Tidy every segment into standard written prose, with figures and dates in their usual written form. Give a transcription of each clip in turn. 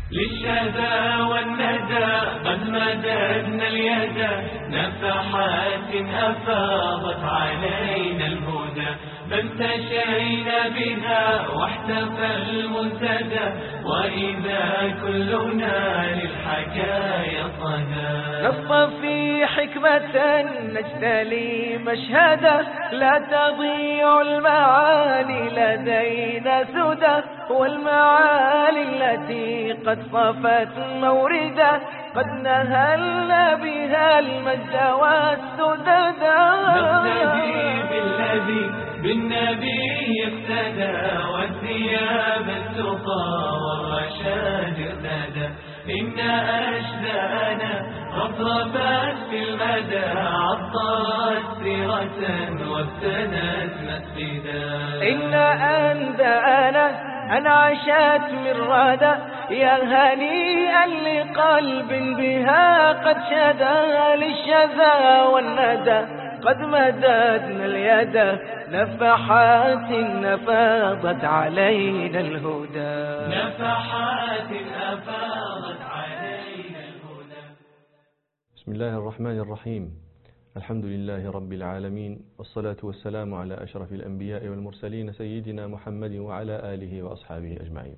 للشذا والندى قد مددنا اليد، نفحات أفاضت علينا الهدى، فامتشينا بها واحتفى المنتدى، وإذا كلنا للحكايا صدى. نص في حكمة نجتلي مشهدا، لا تضيع المعاني لدينا سدى، والمعالي التي قد صفت موردا، قد نهلنا بها المجد والسددا. نقتدي بالذي بالنبي اقتدى، والثياب التقى والرشاد ارتدى، إن أشدانا رفرفت في المدى، عطرت سيرة وابتنت مسجدا. إن أندانا أنعشت من ردى، يا هنيئا لقلب بها قد شدا، للشذا والندى قد مددنا اليد، نفحات أفاضت علينا الهدى. نفحات أفاضت علينا الهدى. بسم الله الرحمن الرحيم. الحمد لله رب العالمين، والصلاة والسلام على أشرف الأنبياء والمرسلين سيدنا محمد وعلى آله وأصحابه أجمعين.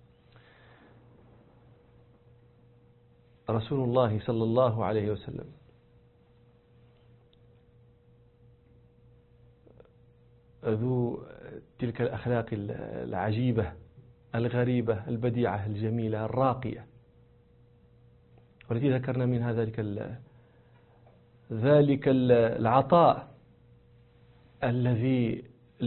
رسول الله صلى الله عليه وسلم ذو تلك الأخلاق العجيبة الغريبة البديعة الجميلة الراقية، والتي ذكرنا منها ذلك العطاء الذي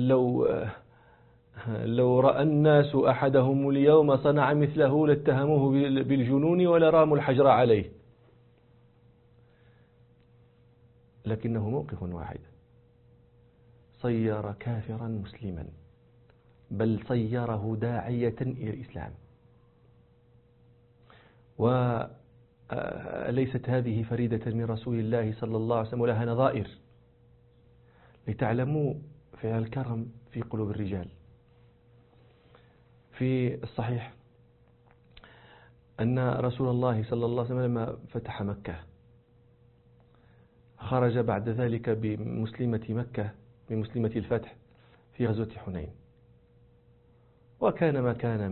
لو رأى الناس أحدهم اليوم صنع مثله لاتهموه بالجنون ولراموا الحجر عليه، لكنه موقف واحد: صير كافرا مسلما، بل صيره داعية إلى الإسلام. وليست هذه فريدة من رسول الله صلى الله عليه وسلم، ولها نظائر، لتعلموا فعل الكرم في قلوب الرجال. في الصحيح أن رسول الله صلى الله عليه وسلم لما فتح مكة خرج بعد ذلك بمسلمة مكة، بمسلمة الفتح، في غزوة حنين، وكان ما كان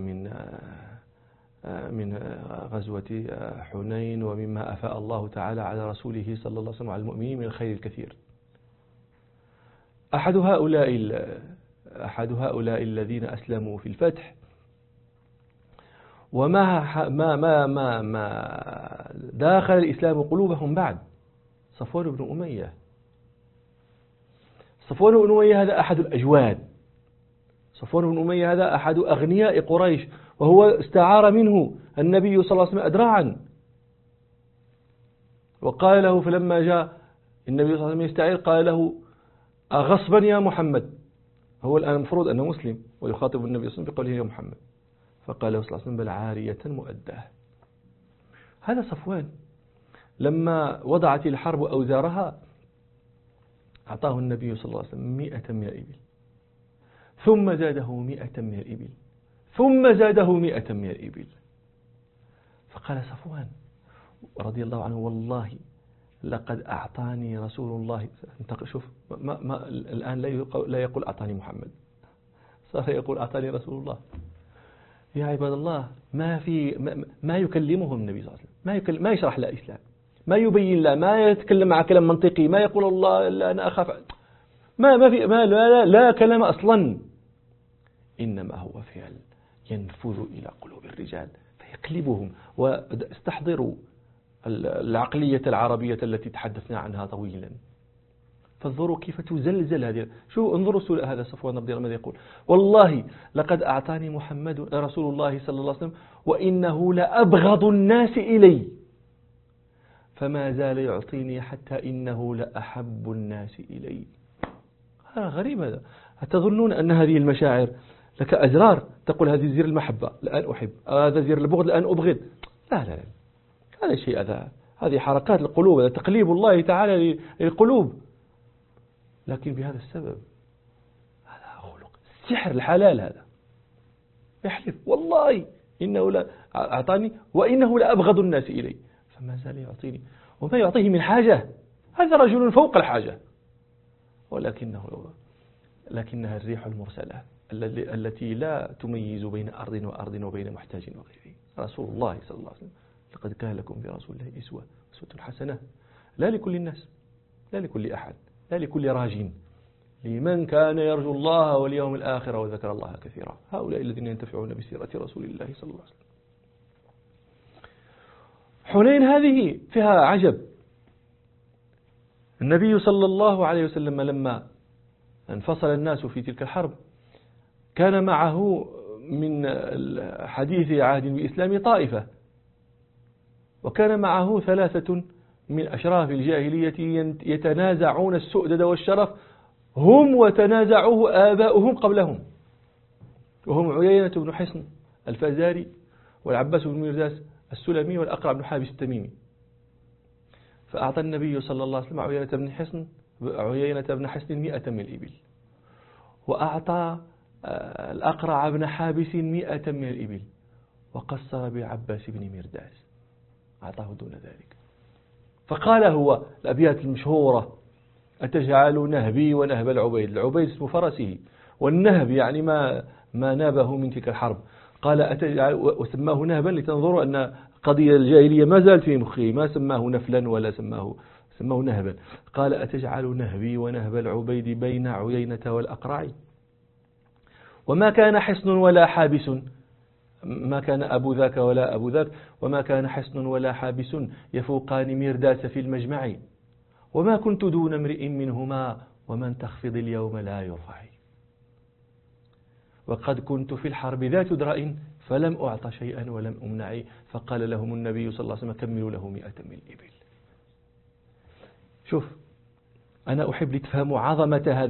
من غزوة حنين ومما أفاء الله تعالى على رسوله صلى الله عليه وسلم على المؤمنين من الخير الكثير. أحد هؤلاء الذين أسلموا في الفتح وما ما داخل الإسلام قلوبهم بعد، صفوان بن أمية. صفوان بن أمية هذا أحد الأجواد، صفوان بن أمية هذا أحد أغنياء قريش، وهو استعار منه النبي صلى الله عليه وسلم أدراعا، وقال له فلما جاء النبي صلى الله عليه وسلم يستعير قال له: أغصبا يا محمد. هو الآن المفروض أنه مسلم ويخاطب النبي صلى الله عليه وسلم بقوله يا محمد، فقال له صلى الله عليه وسلم: بل عارية مؤداه. هذا صفوان لما وضعت الحرب أوزارها أعطاه النبي صلى الله عليه وسلم 100 من الإبل، ثم زاده 100 من الإبل، ثم زاده 100 من الإبل. فقال صفوان رضي الله عنه: والله لقد أعطاني رسول الله. شوف الآن لا يقول أعطاني محمد، صار يقول أعطاني رسول الله. يا عباد الله، ما يكلمهم النبي صلى الله عليه وسلم، ما يشرح له الإسلام، ما يبين له، ما يتكلم مع كلام منطقي، ما يقول الله لا أنا أخاف، لا كلام أصلا، إنما هو فعل ينفذ إلى قلوب الرجال فيقلبهم. واستحضروا العقلية العربية التي تحدثنا عنها طويلا، فانظروا كيف تزلزل هذه. شو انظروا هذا صفوان رضي الله عنه يقول: والله لقد أعطاني محمد رسول الله صلى الله عليه وسلم وإنه لأبغض الناس إلي، فما زال يعطيني حتى إنه لأحب الناس إلي. هذا غريب. هذا أتظنون أن هذه المشاعر لك أزرار تقول هذه زير المحبة الآن أحب، هذا زير البغض الآن أبغض؟ لا لا لا، هذا شيء، هذه حركات القلوب، هذا تقليب الله تعالى للقلوب. لكن بهذا السبب هذا خلق السحر الحلال، هذا يحلف والله إنه لا أعطاني وإنه لأبغض الناس إلي، فما زال يعطيني وما يعطيه من حاجة. هذا رجل فوق الحاجة، لكنها الريح المرسلة التي لا تميز بين أرض وأرض وبين محتاج وغيره. رسول الله صلى الله عليه وسلم: لقد كان لكم في رسول الله أسوة حسنة، لا لكل الناس، لا لكل أحد، لا لكل راج، لمن كان يرجو الله واليوم الآخر وذكر الله كثيرا. هؤلاء الذين ينتفعون بسيرة رسول الله صلى الله عليه وسلم. حنين هذه فيها عجب. النبي صلى الله عليه وسلم لما انفصل الناس في تلك الحرب كان معه من حديث عهد بإسلام طائفة، وكان معه 3 من أشراف الجاهلية يتنازعون السؤدد والشرف، هم وتنازعوه آباؤهم قبلهم، وهم عيينة بن حصن الفزاري والعباس بن مرداس السلمي والأقرع بن حابس التميمي. فأعطى النبي صلى الله عليه وسلم عيينة بن حصن 100 من الإبل، وأعطى الأقرع بن حابس 100 من الإبل، وقصر بعباس بن مرداس أعطاه دون ذلك. فقال هو الأبيات المشهورة: أتجعل نهبي ونهب العبيد. العبيد اسم فرسه، والنهب يعني ما نابه من تلك الحرب. قال أتجعل، وسماه نهبا لتنظروا أن قضية الجاهلية ما زالت في مخه، ما سماه نفلا ولا سماه نهبا. قال: أتجعل نهبي ونهب العبيد بين عيينة والأقرع، وما كان حصن ولا حابس، ما كان أبو ذاك ولا أبو ذاك، وما كان حصن ولا حابس يفوقان مرداس في المجمع، وما كنت دون امرئ منهما، ومن تخفض اليوم لا يرفع. وقد كنت في الحرب ذات درء فلم أعط شيئا ولم أمنع. فقال لهم النبي صلى الله عليه وسلم: كملوا له 100 من الإبل. شوف، أنا أحب لتفهموا عظمة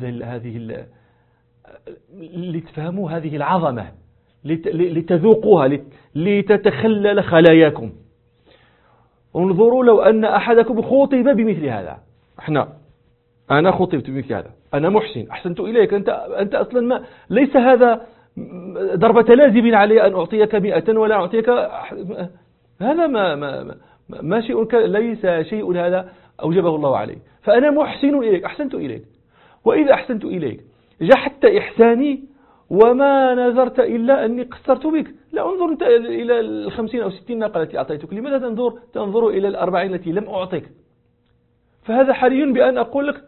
لتفهموا هذه العظمة، لتذوقوها، لتتخلل خلاياكم. انظروا، لو أن أحدكم خطب بمثل هذا، أنا خطبت بمثل هذا، أنا محسن، أحسنت إليك، أنت أصلا ما ليس هذا ضربة لازم علي أن أعطيك 100 ولا أعطيك، هذا ما شيء، ليس شيء هذا أوجبه الله عليه. فأنا محسن إليك، أحسنت إليك، وإذا أحسنت إليك جحدت إحساني وما نظرت إلا أني قصرت بك. لا انظر أنت إلى 50 أو 60 ناقة التي أعطيتك، لماذا تنظر إلى 40 التي لم أعطيك؟ فهذا حري بأن أقول لك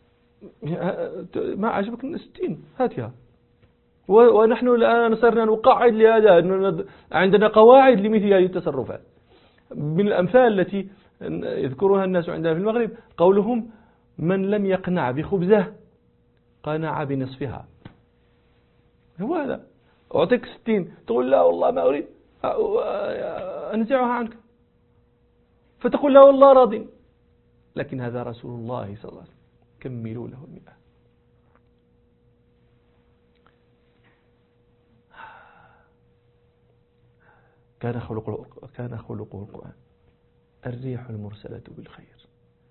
ما عجبك 60 هاتها. ونحن الآن صرنا نقاعد لهذا، عندنا قواعد لمثل هذه التصرفات. من الأمثال التي يذكرها الناس عندنا في المغرب قولهم: من لم يقنع بخبزه قنع بنصفها. هو هذا، أعطيك 60 تقول: لا والله ما أريد، أنزعها عنك، فتقول: لا والله راضي. لكن هذا رسول الله صلى الله عليه وسلم: كملوا له 100. كان خلقه القرآن، الريح المرسلة بالخير.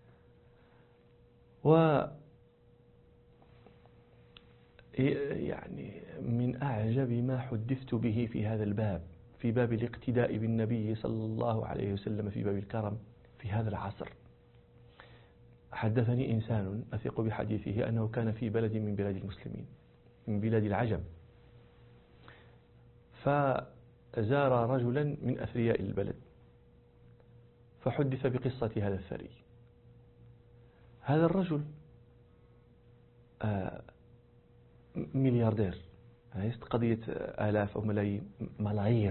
يعني من أعجب ما حدثت به في هذا الباب، في باب الاقتداء بالنبي صلى الله عليه وسلم، في باب الكرم في هذا العصر. حدثني إنسان أثق بحديثه أنه كان في بلد من بلاد المسلمين، من بلاد العجم، فزار رجلا من أثرياء البلد، فحدث بقصة هذا الثري. هذا الرجل ملياردير، ليست قضية آلاف أو ملايين، ملايير.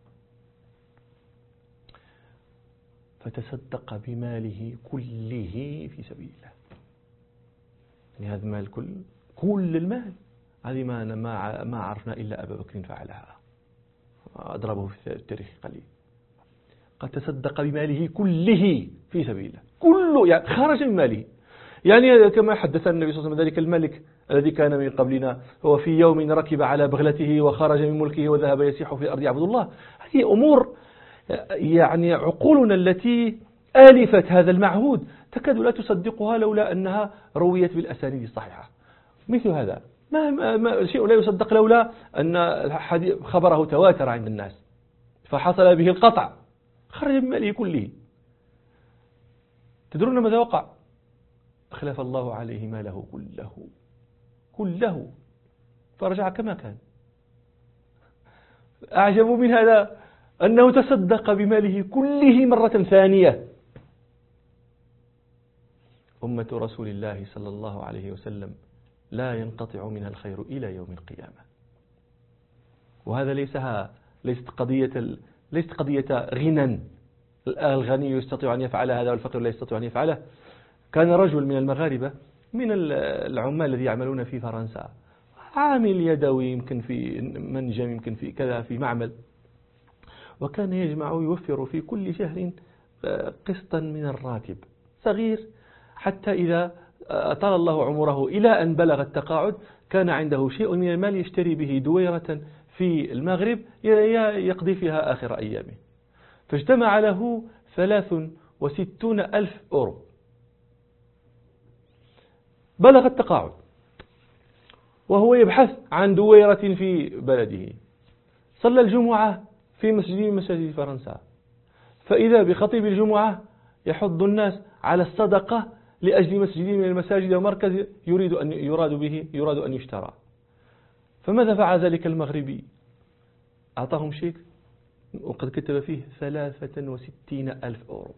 فتصدق بماله كله في سبيل الله. يعني هذا المال كل المال، هذه ما عرفنا إلا أبا بكر فعلها، أضربه في التاريخ قليل. قد تصدق بماله كله في سبيل الله، كله، يعني خرج من ماله. يعني كما حدث النبي صلى الله عليه وسلم ذلك الملك الذي كان من قبلنا، هو في يوم ركب على بغلته وخرج من ملكه وذهب يسيح في الأرض يعبد الله. هذه أمور يعني عقولنا التي آلفت هذا المعهود تكاد لا تصدقها لولا أنها رويت بالأسانيد الصحيحة. مثل هذا ما شيء لا يصدق لولا أن خبره تواتر عند الناس. فحصل به القطع، خرج من ماله كله. تدرون ماذا وقع؟ أخلف الله عليه ماله كله فرجع كما كان. أعجب من هذا أنه تصدق بماله كله مرة ثانية. أمة رسول الله صلى الله عليه وسلم لا ينقطع منها الخير إلى يوم القيامة. وهذا ليست قضية غنى، الغني يستطيع أن يفعل هذا والفقير لا يستطيع أن يفعله. كان رجل من المغاربة من العمال الذي يعملون في فرنسا، عامل يدوي، يمكن في منجم، يمكن في كذا، في معمل، وكان يجمع ويوفر في كل شهر قسطا من الراتب صغير، حتى إذا أطال الله عمره إلى أن بلغ التقاعد كان عنده شيء من المال يشتري به دويرة في المغرب يقضي فيها آخر أيامه. فاجتمع له 63,000 أورو. بلغ التقاعد وهو يبحث عن دويرة في بلده. صلى الجمعة في مسجد من مساجد فرنسا، فإذا بخطيب الجمعة يحض الناس على الصدقة لأجل مسجد من المساجد ومركز يراد أن يشترى. فماذا فعل ذلك المغربي؟ أعطاهم شيك وقد كتب فيه 63,000 أورو.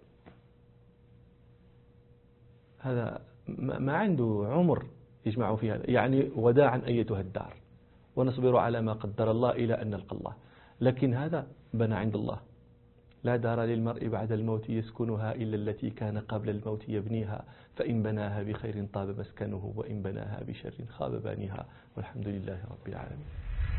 هذا ما عنده عمر يجمع فيها، يعني وداعا أيتها الدار، ونصبر على ما قدر الله إلى أن نلقى الله. لكن هذا بنى عند الله. لا دار للمرء بعد الموت يسكنها إلا التي كان قبل الموت يبنيها، فإن بناها بخير طاب مسكنه، وإن بناها بشر خاب بانيها، والحمد لله رب العالمين.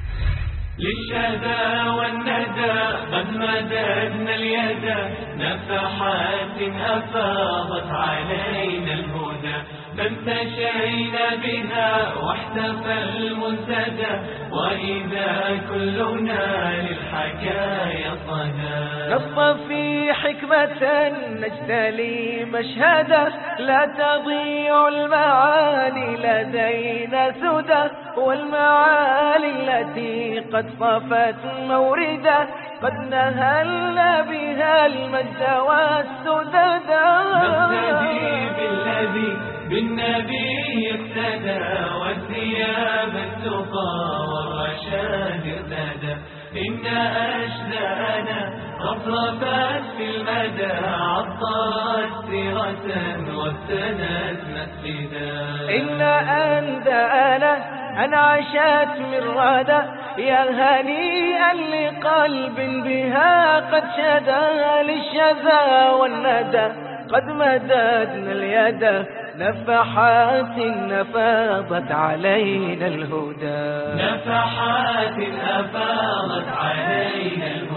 للشذا والندى قد مددنا اليد، نفحات أفاضت علينا الهدى، فانتشينا بها واحتفى المنتدى، وإذا كلنا للحكايا صدى. نص في حكمة نجتلي مشهدا، لا تضيع المعاني لدينا سدى، والمعالي التي قد صفت موردا، قد نهلنا بها المجد والسددا. نقتدي بالذي بالنبي اقتدى، والثياب التقى والرشاد ارتدى، إن أشدانا أطرفت في المدى، عطرت سيرة وابتنت مسجدا. إن أندانا أنعشت من ردى، يا هنيئا لقلب بها قد شدا، للشذا والندى قد مددنا اليد، نفحات أفاضت علينا الهدى. نفحات أفاضت علينا الهدى.